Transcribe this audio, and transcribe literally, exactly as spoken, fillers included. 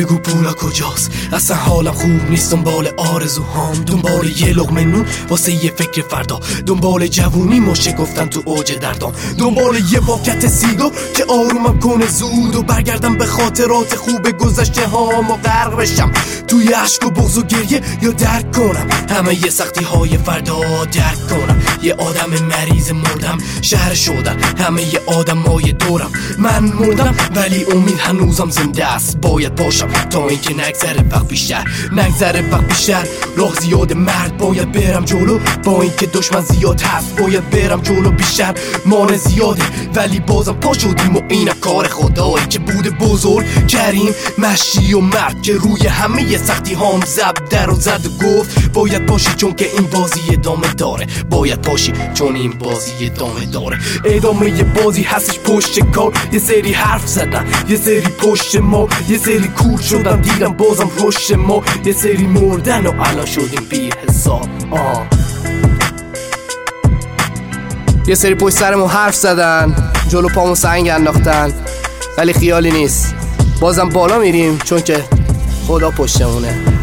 بگو پولا کجاست؟ اصلا حالم خوب نیست، دنبال آرزوهام، دنبال یه لقمه نون واسه یه فکر فردا، دنبال جوونی ماشه گفتن تو اوج دردام، دنبال یه پاکت سیگار که آرومم کنه زود و برگردم به خاطرات خوب گذشته هام و غرق بشم توی عشق و بغض و گریه یا درک کنم همه یه سختی های فردا، درک کنم یه آدم مریض مردم شهر شدن همه یه آدم های دورم، من مردم ولی امید هنوزم زنده است، باید باشم تا اینکه نگذره وقت بیشتر، نگذره وقت بیشتر، راه زیاد مرد باید برم جلو، با اینکه دشمن زیاد هست باید برم جلو بیشتر، مان زیاده ولی بازم پا شدیم و این کار خدایی که بوده بزرگ کریم مشی و مرد که روی همه ی سختی هام زب در و زد و گفت باید باشی چون که این بازی ادامه داره، باید باشی چون این بازی ادامه داره، ادامه ی بازی هستش پشت کار، یه سری حرف زدن یه سری پشت ما، یه سری کور شدن دیدم بازم رشد ما، یه سری مردن و الان شدیم بی حساب. آه یه سری پشت سرمون حرف زدن، جلو پامون سنگ انداختن، ولی خیالی نیست بازم بالا میریم چون که خدا پشتمونه.